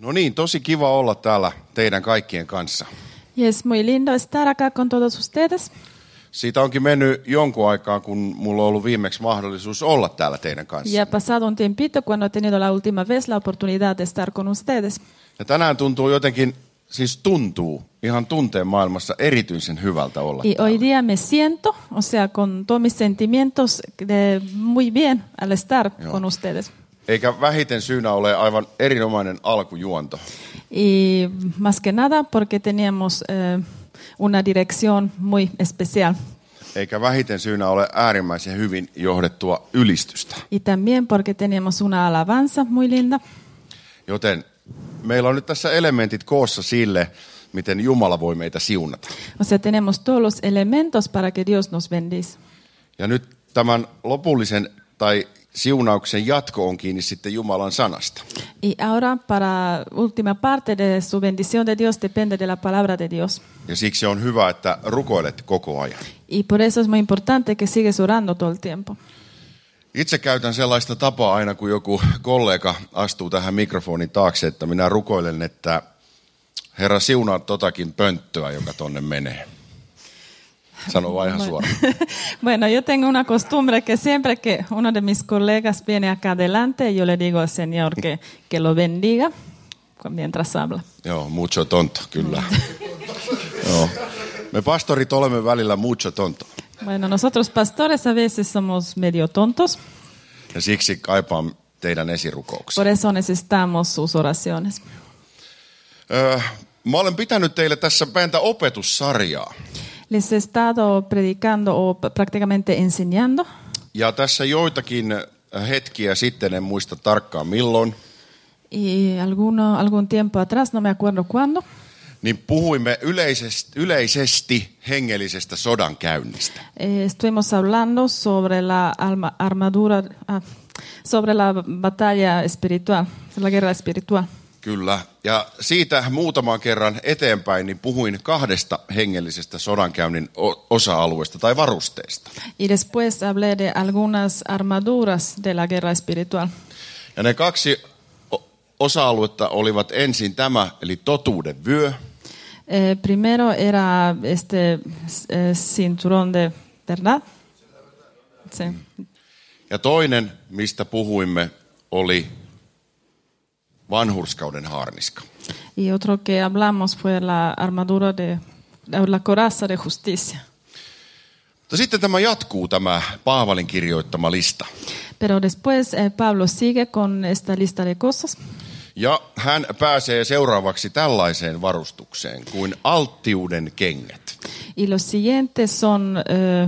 No niin, tosi kiva olla täällä teidän kaikkien kanssa. Y es muy lindo estar acá con todos ustedes. Siitä onkin mennyt jonkun aikaa, kun mulla on ollut viimeksi mahdollisuus olla täällä teidän kanssa. Y ha pasado un tiempito cuando he tenido la última vez la oportunidad de estar con ustedes. Ja tänään tuntuu jotenkin, siis tuntuu ihan tunteen maailmassa erityisen hyvältä olla Y täällä. hoy día me siento, o sea, con todos mis sentimientos, muy bien al estar con ustedes. Eikä vähiten syynä ole aivan erinomainen alkujuonto. Y más que nada porque teníamos una dirección muy especial. Eikä vähiten syynä ole äärimmäisen hyvin johdettua ylistystä. Y también porque teníamos una alabanza muy linda. Joten meillä on nyt tässä elementit koossa sille, miten Jumala voi meitä siunata. O sea, tenemos todos los elementos para que Dios nos bendice. Ja nyt tämän lopullisen tai siunauksen jatko on kiinni sitten Jumalan sanasta. Y ahora, para última parte de su bendición de Dios, depende de la palabra de Dios. Ja siksi on hyvä, että rukoilet koko ajan. Y por eso es muy importante que sigues orando todo el tiempo. Itse käytän sellaista tapaa aina, kun joku kollega astuu tähän mikrofonin taakse, että minä rukoilen, että Herra siunaa totakin pönttöä, joka tonne menee. Sano vaan ihan suoraan. Bueno, yo tengo una costumbre que siempre que uno de mis colegas viene acá adelante, yo le digo al Señor que lo bendiga mientras habla. Joo, mucho tonto, kyllä. Joo. Me pastorit olemme välillä mucho tonto. Bueno, nosotros pastores a veces somos medio tontos. Ja siksi kaipaan teidän esirukouksia. Por eso necesitamos sus oraciones. Mä olen pitänyt teille tässä pientä opetussarjaa. Les he estado predicando o prácticamente enseñando. Ja tässä joitakin hetkiä sitten, en muista tarkkaan milloin, Y algún tiempo atrás, no me acuerdo cuándo, niin puhuimme yleisesti hengellisestä sodankäynnistä. Estuvimos hablando sobre la armadura, sobre la batalla espiritual, la guerra espiritual. Kyllä. Ja siitä muutaman kerran eteenpäin niin puhuin 2 hengellisestä sodankäynnin osa-alueesta tai varusteesta. Y después hablé de algunas armaduras de la guerra espiritual. Ja ne 2 osa-aluetta olivat ensin tämä, eli totuuden vyö. Primero era este cinturón de verdad. Sí. Ja toinen, mistä puhuimme, oli vanhurskauden haarniska. Y otro que hablamos fue la armadura la coraza de justicia. Mutta sitten tämä jatkuu, tämä Paavalin kirjoittama lista. Pero después Pablo sigue con esta lista de cosas. Ja hän pääsee seuraavaksi tällaiseen varustukseen kuin alttiuden kengät. Y los siguientes son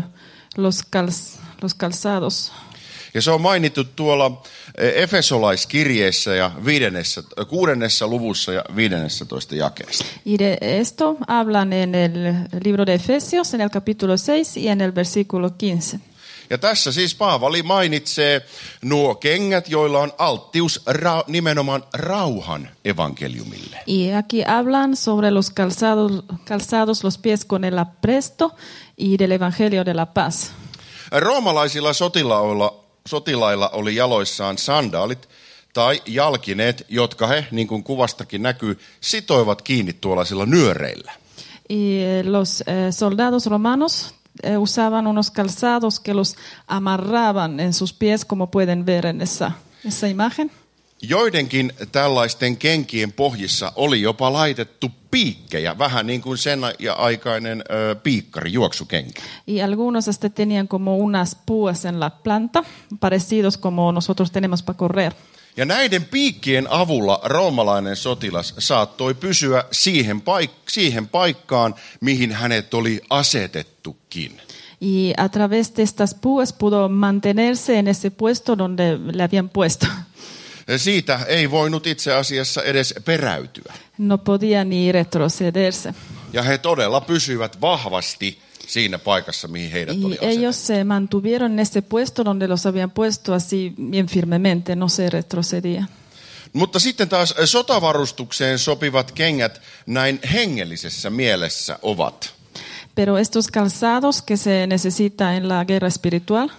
los calzados. Ja se on mainittu tuolla Efesolaiskirjeessä ja 6. luvussa ja 15. jakeessa. Y de esto hablan en el libro de Efesios, en el capítulo 6 y en el versículo 15. Ja tässä siis Paavali mainitsee nuo kengät, joilla on alttius nimenomaan rauhan evankeliumille. Y aquí hablan sobre los calzados los pies con el apresto y del evangelio de la paz. Roomalaisilla sotilailla oli jaloissaan sandaalit tai jalkineet, jotka he, niin kuin kuvastakin näkyy, sitoivat kiinni tuollaisilla nyöreillä. Y los soldados romanos usaban unos calzados que los amarraban en sus pies, como pueden ver en esa imagen. Joidenkin tällaisten kenkien pohjissa oli jopa laitettu piikkejä, vähän niin kuin sen aikainen piikkari, juoksukenkä. Y algunos hasta tenían como unas púas en la planta, parecidos como nosotros tenemos para correr. Ja näiden piikkien avulla roomalainen sotilas saattoi pysyä siihen paikkaan, mihin hänet oli asetettukin. Y a través de estas púas pudo mantenerse en ese puesto donde le habían puesto. Siitä ei voinut itse asiassa edes peräytyä. No podía ni retrocederse. Ja he todella pysyivät vahvasti siinä paikassa, mihin heidät oli Y ellos asetettu. se mantuvieron en ese puesto donde los habían puesto así bien firmemente, no se retrocedía. Mutta sitten taas sotavarustukseen sopivat kengät näin hengellisessä mielessä ovat. Pero estos calzados que se necesita en la guerra espiritual,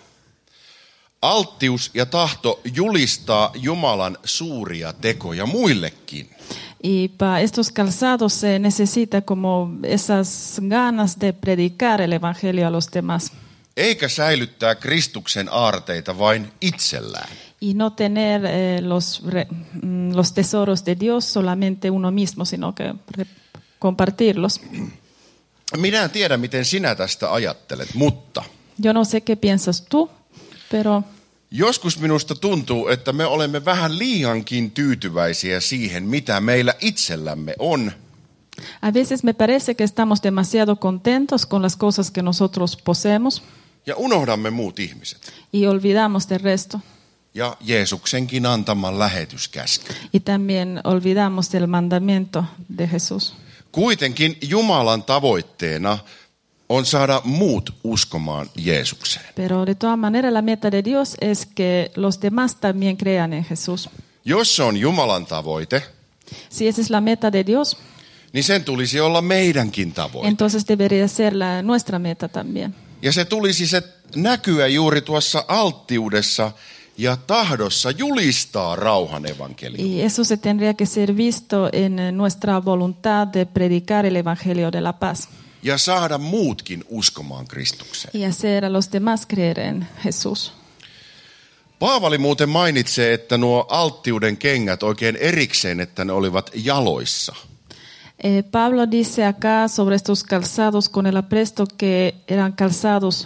Alttius ja tahto julistaa Jumalan suuria tekoja muillekin. Y para estos calzados se necesita como esas ganas de predicar el evangelio a los demás. Eikä säilyttää Kristuksen aarteita vain itsellään. Y no tener los tesoros de Dios solamente uno mismo, sino que compartirlos. Minä en tiedä, miten sinä tästä ajattelet, mutta Yo no sé qué piensas tú, pero joskus minusta tuntuu, että me olemme vähän liiankin tyytyväisiä siihen, mitä meillä itsellämme on. a veces me parece que estamos demasiado contentos con las cosas que nosotros poseemos Ja unohdamme muut ihmiset. y olvidamos del resto. Ja Jeesuksenkin antaman lähetyskäskyn. Y también olvidamos del mandamiento de Jesús. Kuitenkin Jumalan tavoitteena on saada muut uskomaan Jeesukseen. Pero de todas maneras la meta de Dios es que los demás también crean en Jesús. Jos se on Jumalan tavoite, Si esa es la meta de Dios, niin sen tulisi olla meidänkin tavoite. entonces debería ser nuestra meta también. Ja se tulisi se näkyä juuri tuossa alttiudessa ja tahdossa julistaa rauhan evankeliumia. Y eso se tendría que ser visto en nuestra voluntad de predicar el evangelio de la paz Ja saada muutkin uskomaan Kristukseen. y hacer a los demás creer en Jesús. Paavali muuten mainitsee, että nuo alttiuden kengät oikein erikseen, että ne olivat jaloissa. Pablo dice acá sobre estos calzados con el apresto que eran calzados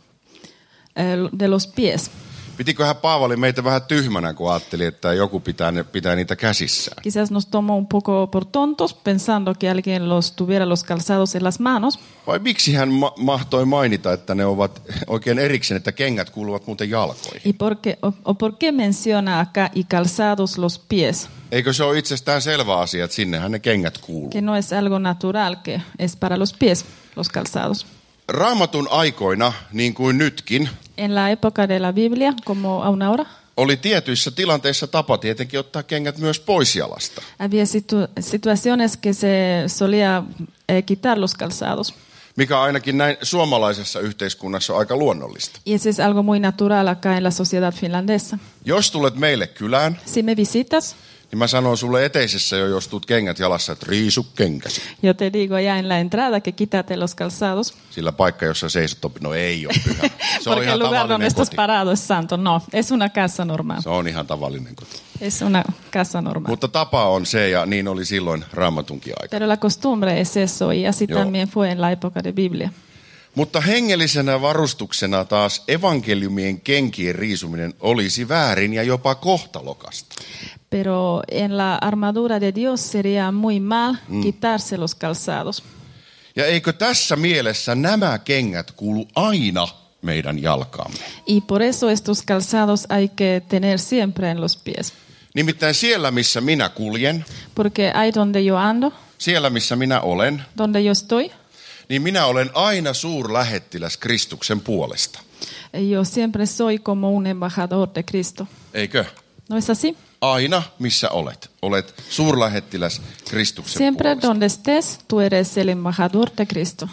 de los pies. Pitiköhän Paavali meitä vähän tyhmänä, kun ajatteli, että joku pitää niitä käsissään. Quizás nos tomó un poco por tontos pensando que alguien tuviera los calzados en las manos. Vai miksi hän mahtoi mainita, että ne ovat oikein erikseen, että kengät kuuluvat muuten jalkoihin? ¿Y por qué menciona acá y calzados los pies? Eikö se ole itsestään selvä asia, että sinnehän ne kengät kuuluu? Que no es algo natural, que es para los pies, los calzados. Raamatun aikoina, niin kuin nytkin, En la época de la Biblia, como aún ahora, oli tietyissä tilanteissa tapa tietenkin ottaa kengät myös pois jalasta. había situaciones que se solía quitar los calzados. Mikä ainakin näin suomalaisessa yhteiskunnassa on aika luonnollista. Y eso es algo muy natural acá en la sociedad finlandesa. Jos tulet meille kylään, Si me visitas, niin mä sanon sulle eteisessä jo, jos tulet kengät jalassa, että riisu kenkäsi. yo te digo ya en la entrada que quítate los calzados. Sillä paikka, jossa seisot, no ei ole pyhä. Se on Porque ihan el lugar donde tavallinen estás koti. parado es santo. No, es una casa normal. Se on ihan tavallinen koti. Es una casa normal. Mutta tapa on se, ja niin oli silloin Raamatunkin aika. Pero la costumbre es eso, y así Joo. también fue en la época de Biblia. Mutta hengellisenä varustuksena taas evankeliumien kenkien riisuminen olisi väärin ja jopa kohtalokasta. Pero en la armadura de Dios sería muy mal quitarse los calzados. Ja eikö tässä mielessä nämä kengät kuulu aina meidän jalkaamme? Y por eso estos calzados hay que tener siempre en los pies. Nimittäin siellä, missä minä kuljen, Porque ahí donde yo ando, siellä, missä minä olen, donde yo estoy, niin minä olen aina suurlähettiläs Kristuksen puolesta. yo siempre soy como un embajador de Cristo. Eikö? ¿No es así? Aina, missä olet. Olet suurlähettiläs Kristuksen Siempre puolesta. donde estés, tú eres el embajador de Cristo.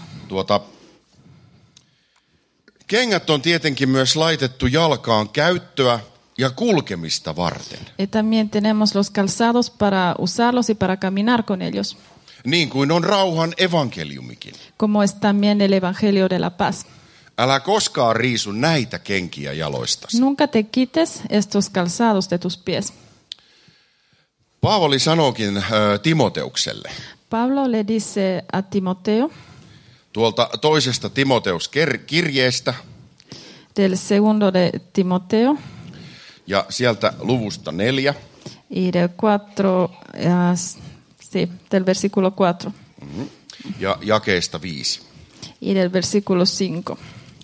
Kengät on tietenkin myös laitettu jalkaan käyttöä ja kulkemista varten. Y también tenemos los calzados para usarlos y para caminar con ellos, Niin kuin on rauhan evankeliumikin. como es también el Evangelio de la Paz. Älä koskaan riisu näitä kenkiä jaloistasi. Nunca te quites estos calzados de tus pies. Paavali sanookin Timoteukselle, Pablo le dice a Timoteo, tuolta toisesta Timoteuskirjeestä del segundo de Timoteo, ja sieltä luvusta 4, y del 4, sí, del versículo 4 ja jakeesta 5. y del versículo 5.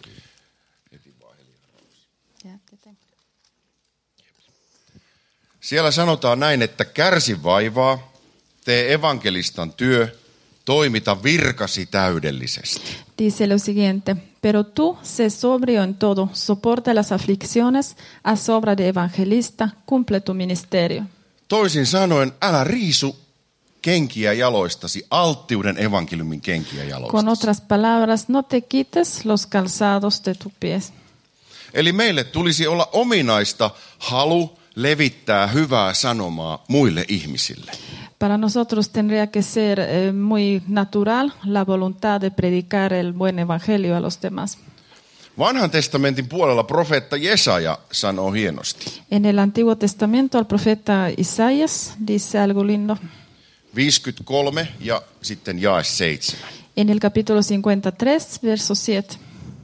Siellä sanotaan näin, että kärsi vaivaa, tee evankelistan työ, toimita virkasi täydellisesti. Dice lo siguiente: pero tú sé sobrio en todo, soporta las aflicciones, haz obra de evangelista, cumple tu ministerio. Toisin sanoen, älä riisu kenkiä jaloistasi, alttiuden evankeliumin kenkiä Con jaloistasi. otras palabras, no te quites los calzados de tus pies. Eli meille tulisi olla ominaista halu levittää hyvää sanomaa muille ihmisille. Para nosotros tendría que ser muy natural la voluntad de predicar el buen evangelio a los demás. Vanhan testamentin puolella profeetta Jesaja sanoo hienosti. En el Antiguo Testamento el profeta Isaías dice algo lindo. 53 ja sitten jae 7. En el capítulo 53, verso 7.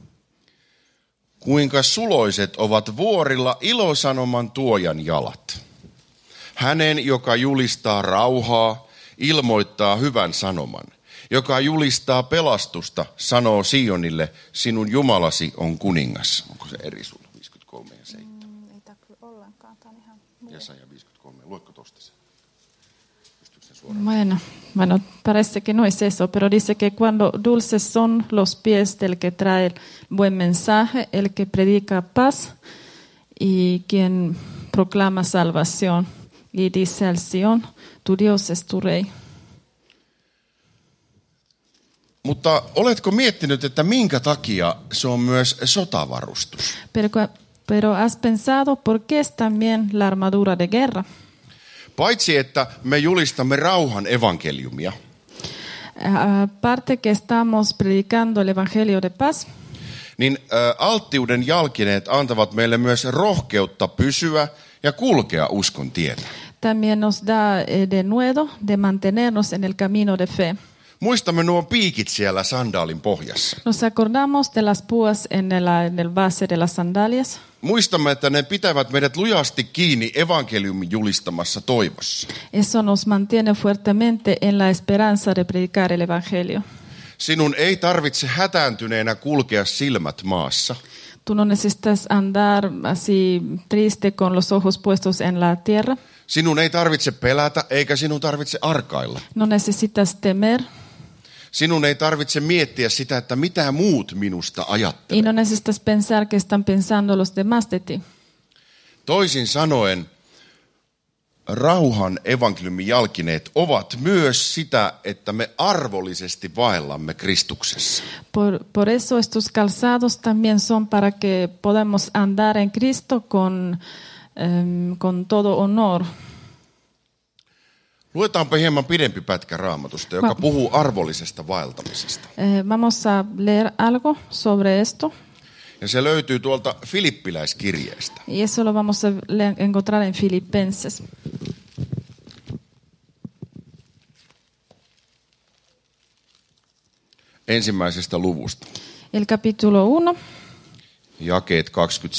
Kuinka suloiset ovat vuorilla ilosanoman tuojan jalat. Hänen, joka julistaa rauhaa, ilmoittaa hyvän sanoman. Joka julistaa pelastusta, sanoo Sionille, sinun Jumalasi on kuningas. Onko se eri sulla? 53 ja 7. Ei tämä kyllä ollenkaan. Tämä on ihan Jesaja 53. Luetko tosta sen? Pystyykö sen suoraan? Bueno, parece que no es eso, pero dice que cuando dulces son los pies del que trae buen mensaje, el que predica paz y quien proclama salvación. Y dice al Sion, tu Dios es tu rey. Mutta oletko miettinyt, että minkä takia se on myös sotavarustus? Pero has pensado por qué es también la armadura de guerra? Paitsi että me julistamme rauhan evankeliumia. Aparte que estamos predicando el evangelio de paz. Niin alttiuden jalkineet antavat meille myös rohkeutta pysyä ja kulkea uskon tietä. También nos da denuedo de mantenernos en el camino de fe. Muistamme nuo piikit siellä sandaalin pohjassa. Nos acordamos de las púas en el base de las sandalias. Muistamme, että ne pitävät meidät lujasti kiinni evankeliumin julistamassa toivossa. Eso nos mantiene fuertemente en la esperanza de predicar el evangelio. Sinun ei tarvitse hätääntyneenä kulkea silmät maassa. Tú no necesitas andar así triste con los ojos puestos en la tierra. Sinun ei tarvitse pelätä eikä sinun tarvitse arkailla. No necesitas temer. Sinun ei tarvitse miettiä sitä, että mitä muut minusta ajattelevat. Y no necesitas pensar que están pensando los demás de ti. Toisin sanoen, rauhan evankeliumin jalkineet ovat myös sitä, että me arvollisesti vaellamme Kristuksessa. Por eso estos calzados también son para que podamos andar en Cristo con todo honor. Luetaanpa hieman pidempi pätkä Raamatusta, joka puhuu arvollisesta vaeltamisesta. Vamos a leer algo sobre esto. Ja se löytyy tuolta Filippiläiskirjeestä. Y eso lo vamos a encontrar en Filipenses. Ensimmäisestä luvusta. El capítulo 1. Jakeet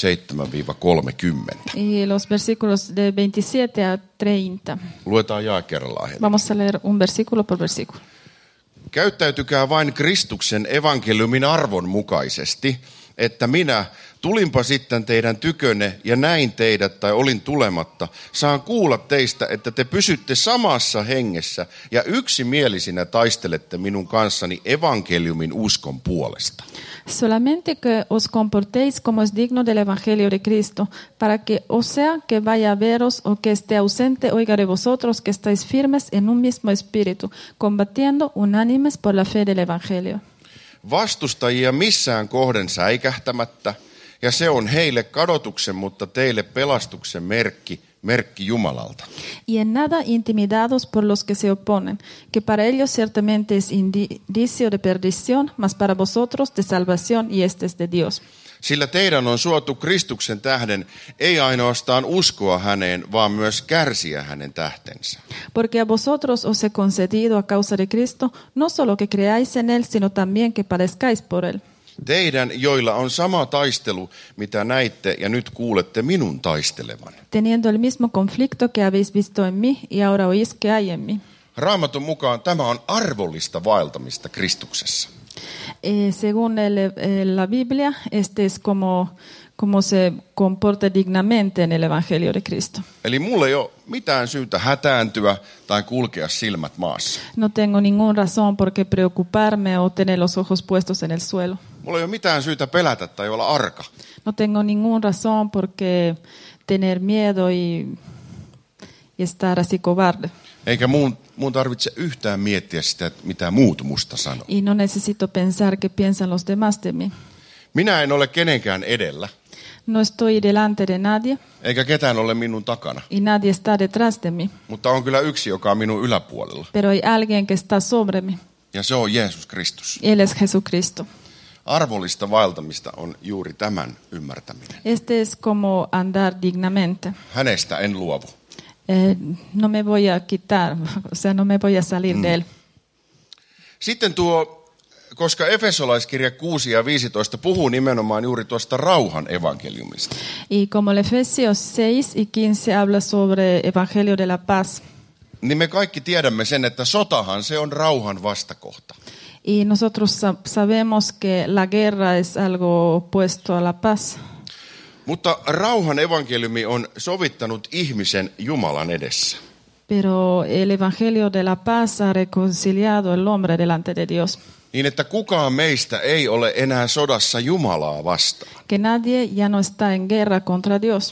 27-30. Y los versículos de 27 a 30. Luetaan jae kerrallaan. Vamos a leer un versículo por versículo. Käyttäytykää vain Kristuksen evankeliumin arvon mukaisesti, että minä, tulinpa sitten teidän tykönne ja näin teidät tai olin tulematta, saan kuulla teistä, että te pysytte samassa hengessä ja yksimielisinä taistelette minun kanssani evankeliumin uskon puolesta. Solamente que os comportéis como es digno del evangelio de Cristo, para que, o sea, que vaya a veros o que esté ausente, oiga de vosotros que estáis firmes en un mismo espíritu, combatiendo unánimes por la fe del evangelio. Vastustajia missään kohden säikähtämättä, ja se on heille kadotuksen, mutta teille pelastuksen merkki Jumalalta. Y en nada intimidados por los que se oponen, que para ellos ciertamente es indicio de perdición, mas para vosotros de salvación, y este es de Dios. Sillä teidän on suotu Kristuksen tähden, ei ainoastaan uskoa häneen, vaan myös kärsiä hänen tähtensä. Porque a vosotros os he concedido a causa de Cristo, no solo que creáis en él, sino también que padezcáis por él. Teidän, joilla on sama taistelu, mitä näitte ja nyt kuulette minun taistelevan. Teniendo el mismo conflicto que habéis visto en mí y ahora oís que hay en mí. Raamatun mukaan tämä on arvollista vaeltamista Kristuksessa. Según la Biblia, este es como se comporta dignamente en el Evangelio de Cristo. Eli mulla ei ole mitään syytä hätääntyä tai kulkea silmät maassa. No tengo ningún razón por qué preocuparme o tener los ojos puestos en el suelo. Mulla ei ole mitään syytä pelätä tai olla arka. No tengo ningún razón por qué tener miedo y estar así cobarde. Eikä mun tarvitse yhtään miettiä sitä, mitä muut musta sanoo. Y no necesito pensar qué piensan los demás de mí. Minä en ole kenenkään edellä. No estoy delante de nadie eikä ketään ole minun takana. y nadie está detrás de mí, Mutta on kyllä yksi, joka on minun yläpuolella. pero hay alguien que está sobre mí. Ja se on Jeesus Kristus. Él es Jesucristo. Arvollista vaeltamista on juuri tämän ymmärtäminen. Este es como andar dignamente. Hänestä en luovu. No me voy a quitar, o sea, no me voy a salir de él. Sitten koska Efesolaiskirja 6 ja 15 puhuu nimenomaan juuri tuosta rauhan evankeliumista. Y como el Efesios 6 y 15 habla sobre Evangelio de la Paz, Niin me kaikki tiedämme sen, että sotahan se on rauhan vastakohta. y nosotros sabemos que la guerra es algo opuesto a la paz. Mutta rauhan evankeliumi on sovittanut ihmisen Jumalan edessä. Pero el Evangelio de la Paz ha reconciliado el hombre delante de Dios. Niin, että kukaan meistä ei ole enää sodassa Jumalaa vastaan. Que nadie ya no está en guerra contra Dios.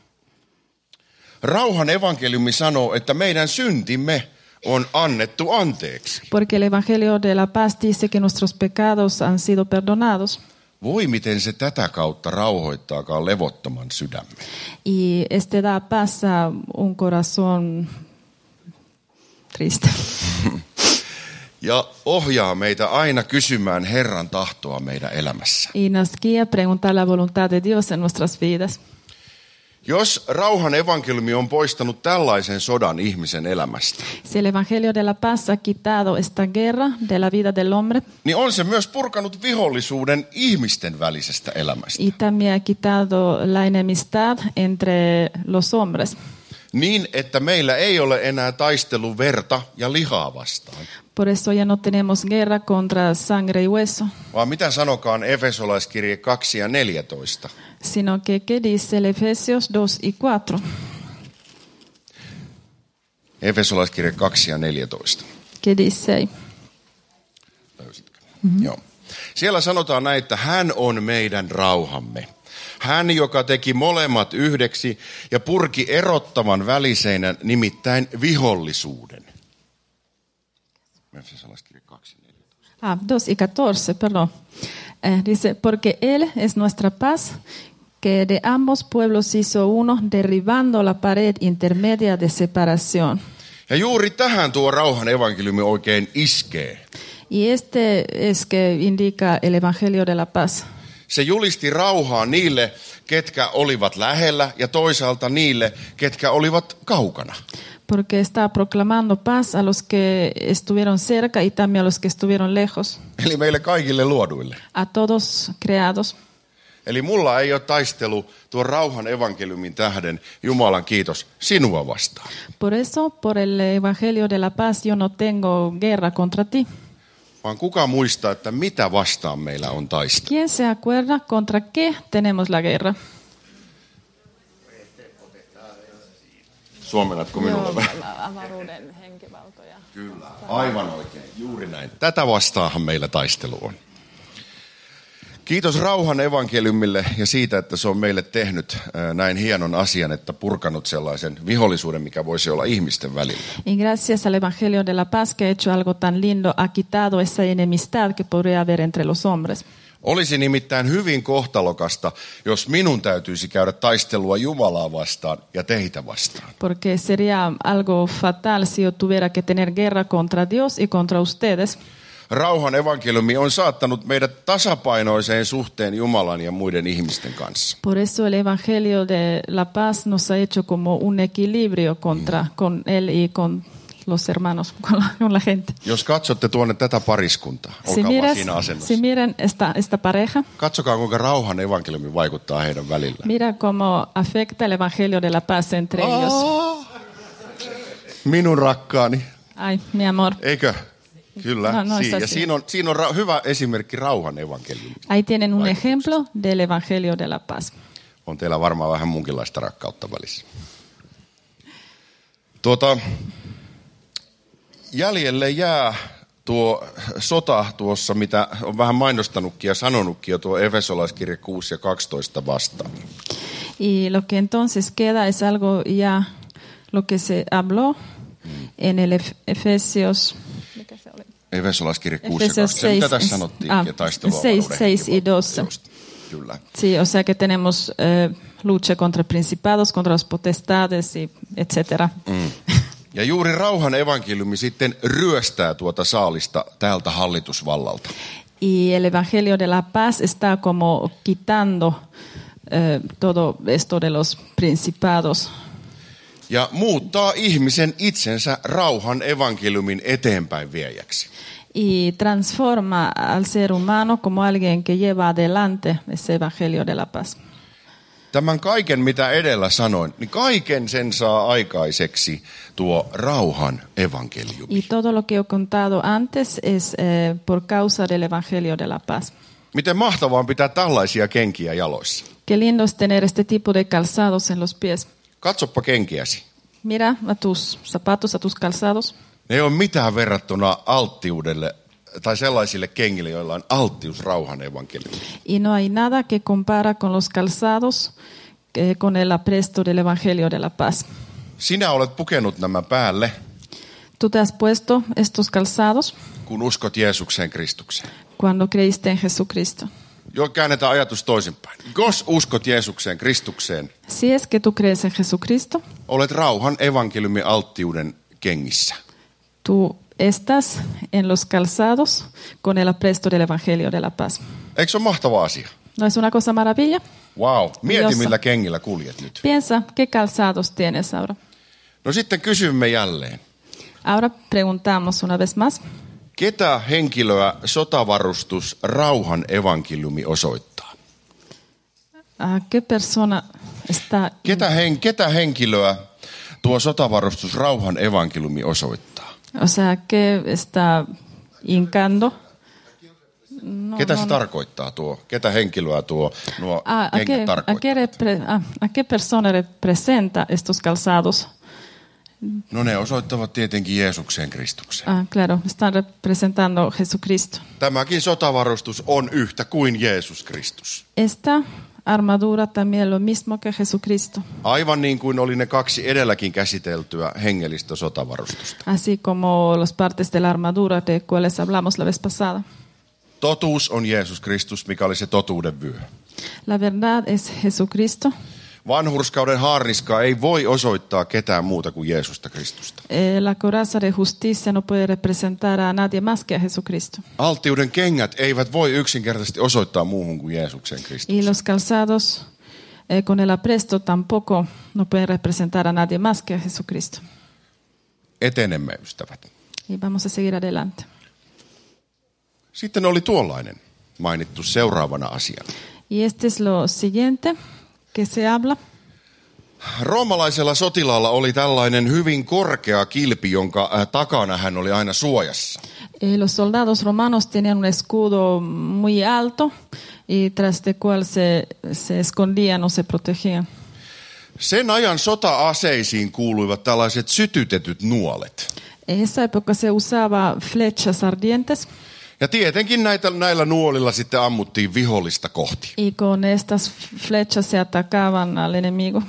Rauhan evankeliumi sanoo, että meidän syntimme on annettu anteeksi. Porque el Evangelio de la Paz dice que nuestros pecados han sido perdonados. Voi miten se tätä kautta rauhoittaakaan levottoman sydämen. Y este da paz a un corazón triste. Ja ohjaa meitä aina kysymään Herran tahtoa meidän elämässä. Y nos guía a preguntar la voluntad de Dios en nuestras vidas. Jos rauhan evankeliumi on poistanut tällaisen sodan ihmisen elämästä, Si el Evangelio de la Paz ha quitado esta guerra de la vida del hombre niin on se myös purkanut vihollisuuden ihmisten välisestä elämästä. y también ha quitado la enemistad entre los hombres. Niin, että meillä ei ole enää taistelu verta ja lihaa vastaan. Por eso ya no tenemos guerra contra sangre y hueso, Vaan mitä sanokaan Efesolaiskirje 2 ja 14? sino que dice el Efesios 2 y 4. Efesolaiskirje 2 ja 14. Que dice, Löysitkö? Joo. Siellä sanotaan näin, että hän on meidän rauhamme. Hän, joka teki molemmat yhdeksi ja purki erottavan väliseinän, nimittäin vihollisuuden. Efesolaiskirje 2 ja 14. 2 y 14, perdón. Dice, porque Él es nuestra paz, que de ambos pueblos hizo uno, derribando la pared intermedia de separación. Ja juuri tähän tuo rauhan evankeliumi oikein iskee. Y este es que indica el Evangelio de la Paz. Se julisti rauhaa niille, ketkä olivat lähellä, ja toisaalta niille, ketkä olivat kaukana. Porque está proclamando paz a los que estuvieron cerca y también a los que estuvieron lejos, Eli meille kaikille luoduille. a todos creados. Eli mulla ei ole taistelu tuon rauhan evankeliumin tähden, Jumalan kiitos, sinua vastaan. Por eso, por el Evangelio de la Paz, yo no tengo guerra contra ti. Vaan kuka muistaa, että mitä vastaan meillä on taistelu? ¿Quién se acuerda contra qué tenemos la guerra? Suomennatko minulle vähän? Avaruuden henkivaltoja. Kyllä, aivan oikein, juuri näin. Tätä vastaanhan meillä taistelu on. Kiitos rauhan evankeliumille ja siitä, että se on meille tehnyt näin hienon asian, että purkanut sellaisen vihollisuuden, mikä voisi olla ihmisten välillä. Y gracias al Evangelio de la Paz que ha hecho algo tan lindo, ha quitado esa enemistad que podría haber entre los hombres. Olisi nimittäin hyvin kohtalokasta, jos minun täytyisi käydä taistelua Jumalaa vastaan ja teitä vastaan. Porque sería algo fatal si yo tuviera que tener guerra contra Dios y contra ustedes. Rauhan evankeliumi on saattanut meidät tasapainoiseen suhteen Jumalan ja muiden ihmisten kanssa. Por eso el Evangelio de la Paz nos ha hecho como un equilibrio con Él y con los hermanos, con la gente. Jos katsotte tuonne tätä pariskuntaa, olkaa vaan siinä asennossa. Si miran esta pareja, Katsokaa, kuinka rauhan evankeliumi vaikuttaa heidän välillä. mira cómo afecta el Evangelio de la Paz entre ellos. Minun rakkaani. Ay, mi amor. Eikö? Kyllä. No, ja siinä on hyvä esimerkki rauhan evankeliumista. Ahí tienen un ejemplo del Evangelio de la Paz. On teillä varmaan vähän munkinlaista rakkautta välissä. Jäljelle jää tuo sota tuossa, mitä on vähän mainostanutkin ja sanonutkin jo tuo Efesolaiskirje 6 ja 12 vastaan. Y lo que entonces queda es algo ya lo que se habló en el Efesios. Efesolaiskirje 6 ja 12. Mitä tässä sanottiin? 6 y 12. Kyllä. Sí, o sea que tenemos lucha contra principados, contra los potestades, y etcétera. Ja juuri rauhan evankeliumi sitten ryöstää tuota saalista täältä hallitusvallalta. Y el Evangelio de la Paz está como quitando todo esto de los principados. Ja muuttaa ihmisen itsensä rauhan evankeliumin eteenpäin viejäksi. Y transforma al ser humano como alguien que lleva adelante ese Evangelio de la Paz. Tämän kaiken, mitä edellä sanoin, niin kaiken sen saa aikaiseksi tuo rauhan evankeliumi. Y todo lo que he contado antes es por causa del Evangelio de la Paz. Miten mahtavaa on pitää tällaisia kenkiä jaloissa. Qué lindo es tener este tipo de calzados en los pies. Katsoppa kenkiäsi. Mira a tus zapatos, a tus calzados. Ne ei ole mitään verrattuna alttiudelle tai sellaisille kengille, joilla on alttius rauhan evankeliumi. Y no hay nada que compara con los calzados con el apresto del Evangelio de la Paz. Sinä olet pukenut nämä päälle, Tú te has puesto estos calzados kun uskot Jeesukseen Kristukseen. cuando creíste en Jesucristo. Jo käännetään ajatus toisinpäin. Jos uskot Jeesukseen Kristukseen, Si es que tú crees en Jesucristo, olet rauhan evankeliumin alttiuden kengissä. tú estás en los calzados con el apresto del Evangelio de la Paz. Eikö se ole mahtava asia? ¿No es una cosa maravilla? Wow. Mieti, Jossa. millä kengillä kuljet nyt. Piensa, ¿qué calzados tienes ahora? No sitten kysymme jälleen. Ahora preguntamos una vez más, Ketä henkilöä sotavarustus rauhan evankeliumi osoittaa? ¿a qué persona está? Ketä henkilöä tuo sotavarustus rauhan evankeliumi osoittaa? O sea, ¿qué está hincando? No, Ketä se tarkoittaa tuo? Ketä henkilöä nuo kengät tarkoittaa? ¿A qué persona representa estos calzados? No ne osoittavat tietenkin Jeesukseen Kristukseen. Claro, están representando Jesucristo. Tämäkin sotavarustus on yhtä kuin Jeesus Kristus. Esta armadura también lo mismo que Jesucristo. Aivan niin kuin oli ne kaksi edelläkin käsiteltyä hengellistä sotavarustusta. Así como las partes de la armadura de cuales hablamos la vez pasada. Totuus on Jeesus Kristus, mikä oli se totuuden vyö. La verdad es Jesucristo. Vanhurskauden haarniska ei voi osoittaa ketään muuta kuin Jeesusta Kristusta. La coraza de justicia no puede representar a nadie más que a Jesucristo. Alttiuden kengät eivät voi yksinkertaisesti osoittaa muuhun kuin Jeesuksen Y Kristuksen. los calzados con el apresto tampoco no pueden representar a nadie más que a Jesucristo. Etenemme, ystävät. Y vamos a seguir adelante. Sitten oli tuollainen mainittu seuraavana asiana. Y este es lo siguiente que se habla. Roomalaisella sotilaalla oli tällainen hyvin korkea kilpi, jonka takana hän oli aina suojassa. Los soldados romanos tenían un escudo muy alto y tras de cual se escondían o se protegían. Sen ajan sota-aseisiin kuuluivat tällaiset sytytetyt nuolet. En esa época se usaba flechas ardientes Ja tietenkin näillä nuolilla sitten ammuttiin vihollista kohti. y con estas flechas se atacaban al enemigo.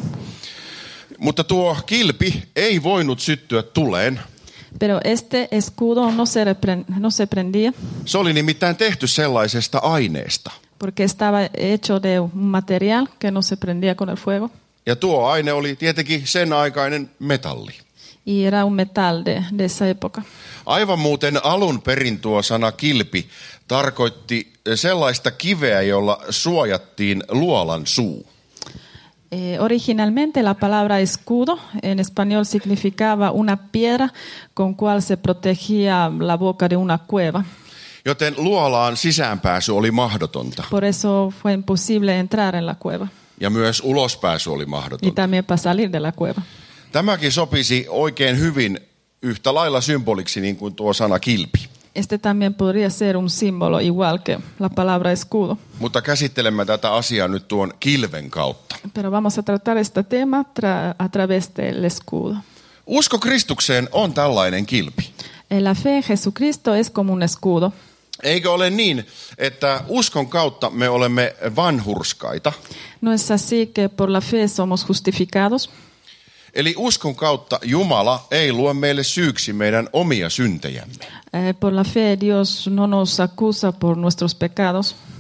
Mutta tuo kilpi ei voinut syttyä tuleen. Pero este escudo no se prendía Se oli nimittäin tehty sellaisesta aineesta. porque estaba hecho de un material que no se prendía con el fuego. Ja tuo aine oli tietenkin sen aikainen metalli. Y era un metal de esa época. Aivan muuten alun perin tuo sana kilpi tarkoitti sellaista kiveä, jolla suojattiin luolan suu. Originalmente la palabra escudo en español significaba una piedra con cual se protegía la boca de una cueva. Joten luolaan sisäänpääsy oli mahdotonta. Por eso fue imposible entrar en la cueva Ja myös ulospääsy oli y mahdotonta. también para salir de la cueva. Tämäkin sopisi oikein hyvin yhtä lailla symboliksi niin kuin tuo sana kilpi. Este también podría ser un símbolo igual que la palabra escudo. Mutta käsittelemme tätä asiaa nyt tuon kilven kautta. Pero vamos a tratar este tema a través del escudo. Usko Kristukseen on tällainen kilpi. La fe en Jesucristo es como un escudo. Eikö ole niin, että uskon kautta me olemme vanhurskaita? No es así que por la fe somos justificados. Eli uskon kautta Jumala ei luo meille syyksi meidän omia syntejämme. Por la fe Dios no nos acusa por nuestros pecados.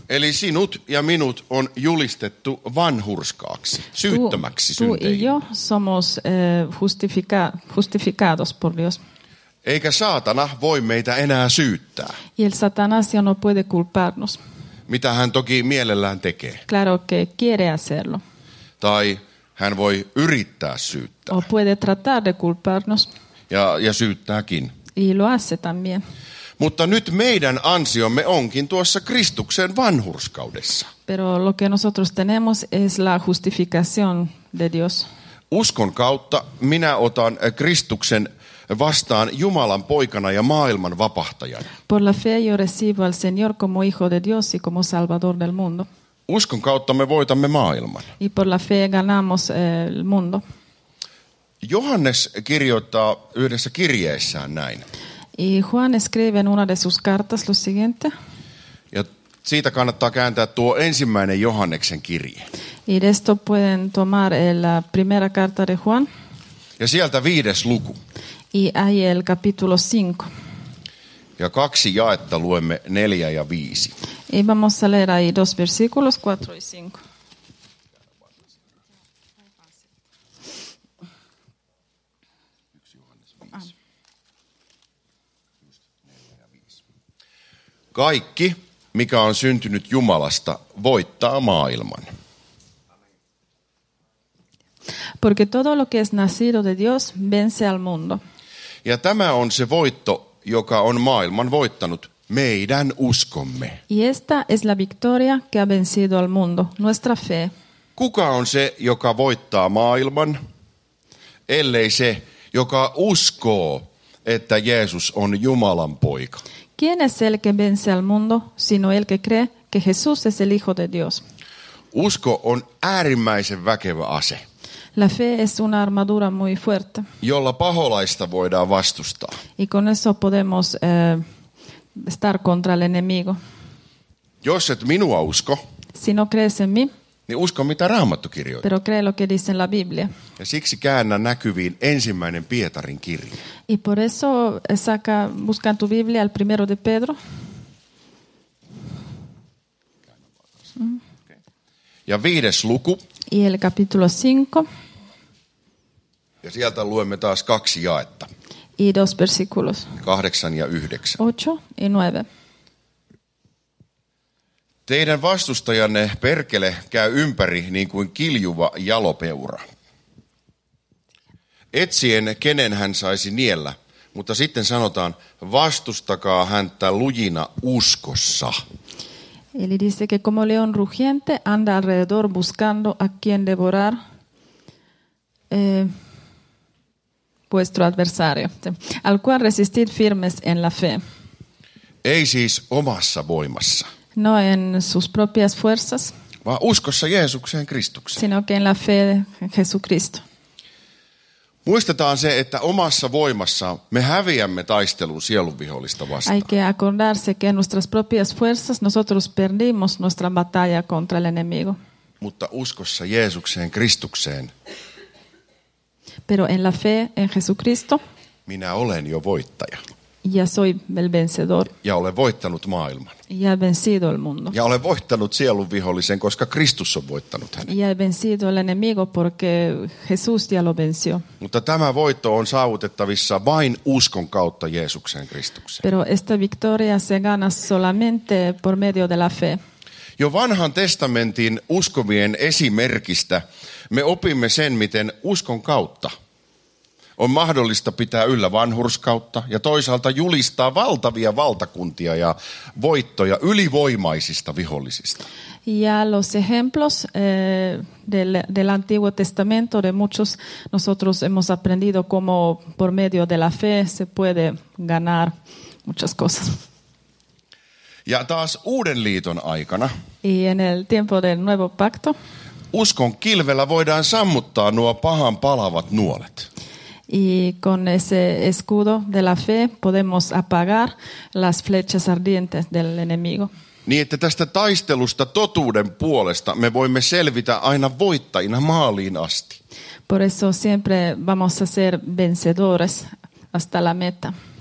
Eli sinut ja minut on julistettu vanhurskaaksi, syyttömäksi Tú y synteihin. yo somos justificados por Dios. Eikä saatana voi meitä enää syyttää, Y el Satanás ya no puede culparnos. mitä hän toki mielellään tekee. Claro que quiere hacerlo. Tai hän voi yrittää syyttää O puede tratar de culparnos. ja syyttääkin. Y lo hace también. Mutta nyt meidän ansiomme onkin tuossa Kristuksen vanhurskaudessa. Pero lo que nosotros tenemos es la justificación de Dios. Uskon kautta minä otan Kristuksen vastaan Jumalan poikana ja maailman vapahtajana. Por la fe yo recibo al Señor como Hijo de Dios y como Salvador del mundo. Uskon kautta me voitamme maailman. Y por la fe ganamos el mundo. Johannes kirjoittaa yhdessä kirjeessään näin. Y Juan escribe en una de sus cartas lo siguiente. Ja siitä kannattaa kääntää tuo ensimmäinen Johanneksen kirje. Y de esto pueden tomar la primera carta de Juan. Ja sieltä 5. luku. Y hay el capítulo 5. Ja 2 jaetta luemme 4 ja 5. Y vamos a leer ahí 2 versículos, 4 y 5. Kaikki, mikä on syntynyt Jumalasta, voittaa maailman. Porque todo lo que es nacido de Dios vence al mundo. Ja tämä on se voitto, joka on maailman voittanut, meidän uskomme. Y esta es la victoria que ha vencido al mundo, nuestra fe. Kuka on se, joka voittaa maailman, ellei se, joka uskoo, että Jeesus on Jumalan poika? ¿Quién es el que vence al mundo, sino el que cree que Jesús es el Hijo de Dios? Usko on äärimmäisen väkevä ase, La fe es una armadura muy fuerte. jolla paholaista voidaan vastustaa. Y con eso podemos estar contra el enemigo. Jos et minua usko, Si no crees en mí, niin usko mitä Raamattu kirjoittaa. pero cree lo que dice en la Biblia. Ja siksi käännä näkyviin 1. Pietarin kirje. Y por eso busca en tu Biblia el 1 de Pedro. Ja 5. luku, Y el capítulo 5 ja sieltä luemme taas 2 jaetta, y 2 versículos, 8 ja 9. 8 y 9. Teidän vastustajanne perkele käy ympäri niin kuin kiljuva jalopeura. Etsien, kenen hän saisi niellä, mutta sitten sanotaan, vastustakaa häntä lujina uskossa. Él dice que como león rugiente anda alrededor buscando a quien devorar vuestro adversario, al cual resistid firmes en la fe, Ei siis omassa voimassa, no en sus propias fuerzas, vaan uskossa Jeesukseen Kristukseen. sino que en la fe en Jesucristo. Muistetaan se, että omassa voimassa me häviämme taistelun sielunvihollista vastaan. Hay que acordarse que en nuestras propias fuerzas nosotros perdimos nuestra batalla contra el enemigo. Mutta uskossa Jeesukseen Kristukseen Pero en la fe en Jesucristo minä olen jo voittaja. ya soy el vencedor, Ja olen voittanut maailman. ya he vencido el mundo. Ja olen voittanut sielunvihollisen, koska Kristus on voittanut hänet. Ya he vencido el enemigo porque Jesús ya lo venció. Mutta tämä voitto on saavutettavissa vain uskon kautta Jeesukseen Kristukseen. Pero esta victoria se gana solamente por medio de la fe. Jo vanhan testamentin uskovien esimerkistä me opimme sen, miten uskon kautta on mahdollista pitää yllä vanhurskautta ja toisaalta julistaa valtavia valtakuntia ja voittoja ylivoimaisista vihollisista. Ya los ejemplos del Antiguo Testamento de muchos, nosotros hemos aprendido cómo por medio de la fe se puede ganar muchas cosas. Ja taas Uuden liiton aikana Y en el tiempo del Nuevo Pacto, uskon kilvellä voidaan sammuttaa nuo pahan palavat nuolet. y con ese escudo de la fe podemos apagar las flechas ardientes del enemigo. Niin, että tästä taistelusta totuuden puolesta me voimme selvitä aina voittajina maaliin asti. Por eso siempre vamos a ser vencedores hasta la meta.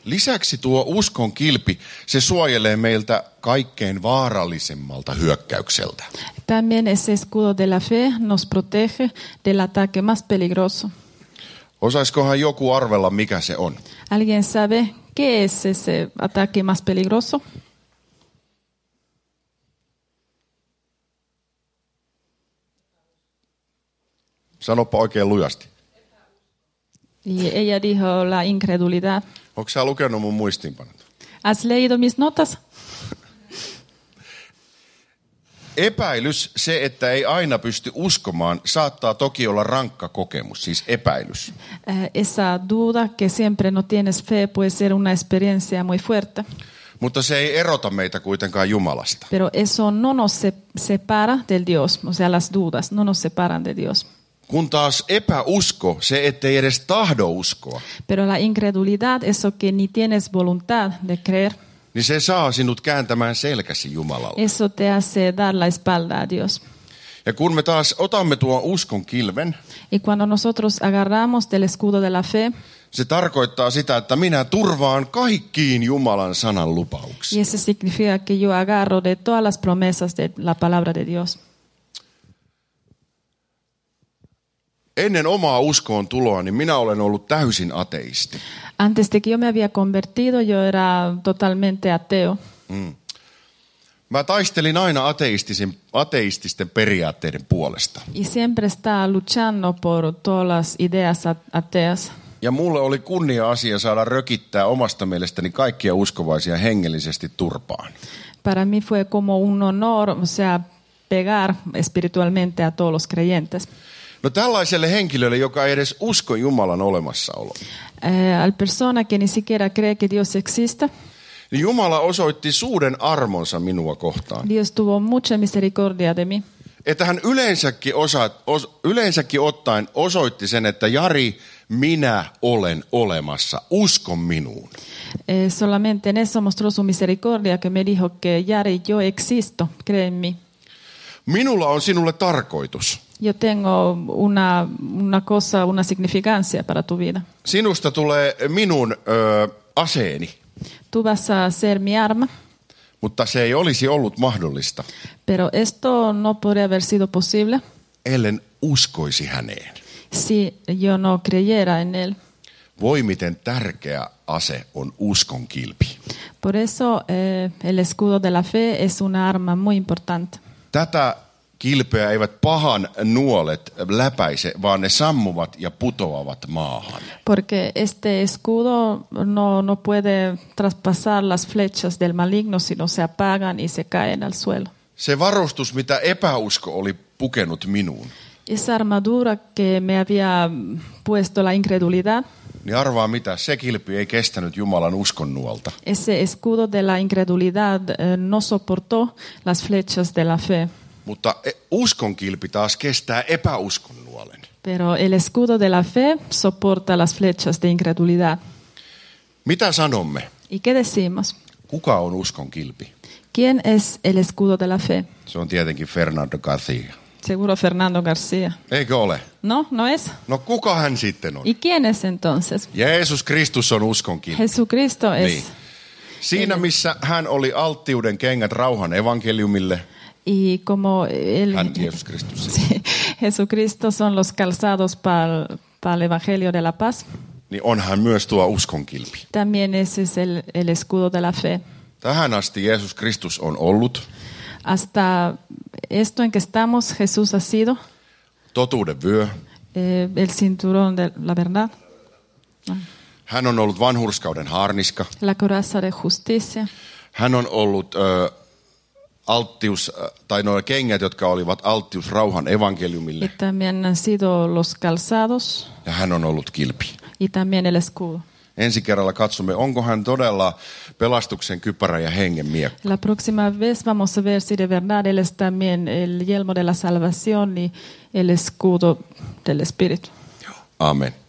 Lisäksi tuo uskon kilpi, se suojelee meiltä kaikkein vaarallisemmalta hyökkäykseltä. También ese escudo de la fe nos protege del ataque más peligroso. Osaiskohan joku arvella, mikä se on? ¿Alguien sabe qué es ese ataque más peligroso? Sanopa oikein lujasti. Y ella dijo la incredulidad. Onko sä lukenut mun muistiinpanot? ¿Has leído mis notas? Epäilys, se että ei aina pysty uskomaan, saattaa toki olla rankka kokemus, siis epäilys. Esa duda que siempre no tienes fe puede ser una experiencia muy fuerte. Mutta se ei erota meitä kuitenkaan Jumalasta. Pero eso no nos separa del Dios, o sea, las dudas no nos separan de Dios. Kun taas epäusko, se ettei edes tahdo uskoa, Pero la incredulidad, eso que ni tienes voluntad de creer, niin se saa sinut kääntämään selkäsi Jumalalle. eso te hace dar la espalda a Dios. Ja kun me taas otamme tuon uskon kilven, Y cuando nosotros agarramos del escudo de la fe, se tarkoittaa sitä, että minä turvaan kaikkiin Jumalan sanan y lupauksiin. eso significa que yo agarro de todas las promesas de la palabra de Dios. Ennen omaa uskoon tuloa, niin minä olen ollut täysin ateisti. Antes de que yo me había convertido, yo era totalmente ateo. Mä taistelin aina ateististen periaatteiden puolesta. Y siempre estaba luchando por todas las ideas ateas. Ja mulle oli kunnia-asia saada rökittää omasta mielestäni kaikkia uskovaisia hengellisesti turpaan. Para mí fue como un honor, o sea, pegar espiritualmente a todos los creyentes. No tällaiselle henkilölle, joka ei edes usko Jumalan olemassaoloon, Al persona que ni siquiera cree que Dios existe, niin Jumala osoitti suuren armonsa minua kohtaan. Dios tuvo mucha misericordia de mí. Että hän yleensäkin ottaen osoitti sen, että Jari, minä olen olemassa, usko minuun. Solamente en eso mostró su misericordia, que me dijo que Yari, yo existo, cree en mí. Minulla on sinulle tarkoitus. Yo tengo una cosa, una significancia para tu vida. Sinusta tulee minun aseeni, Tú vas a ser mi arma, mutta se ei olisi ollut mahdollista, pero esto no podría haber sido posible ellen uskoisi häneen. si yo no creyera en él. Voi miten tärkeä ase on uskon kilpi. Por eso el escudo de la fe es una arma muy importante. Tätä kilpeä eivät pahan nuolet läpäise, vaan ne sammuvat ja putoavat maahan. Porque este escudo no puede traspasar las flechas del maligno, sino se apagan y se caen al suelo. Se varustus, mitä epäusko oli pukenut minuun, Esa armadura que me había puesto la incredulidad, niin arvaa mitä, se kilpi ei kestänyt Jumalan uskon nuolta. ese escudo de la incredulidad no soportó las flechas de la fe. Mutta uskon kilpi taas kestää epäuskon nuolen. Pero el escudo de la fe soporta las flechas de incredulidad. Mitä sanomme? ¿Y qué decimos? Kuka on uskon kilpi? ¿Quién es el escudo de la fe? Se on tietenkin Fernando García. Seguro Fernando García. Eikö ole? No, no es. No kuka hän sitten on? ¿Y quién es entonces? Jeesus Kristus on uskon kilpi. Jesucristo es. Niin. Siinä missä hän oli alttiuden kengät rauhan evankeliumille, Y como hän Jeesus Kristus, sí, Jesucristo son los calzados para el Evangelio de la Paz, niin on hän myös tuo uskon kilpi. también ese es el escudo de la fe. Tähän asti Jeesus Kristus on ollut Hasta esto en que estamos, Jesús ha sido totuuden vyö. el cinturón de la verdad, Hän on ollut vanhurskauden haarniska. la coraza de justicia. Hän on ollut alttius, tai nuo kengät, jotka olivat alttius rauhan Y evankeliumille. también han sido los calzados Ja hän on ollut kilpi. y también el escudo. Ensi kerralla katsomme, onko hän todella pelastuksen kypärä ja hengen miekka. La próxima vez vamos a ver si de verdad Él es también el yelmo de la salvación y el escudo del Espíritu. Amen.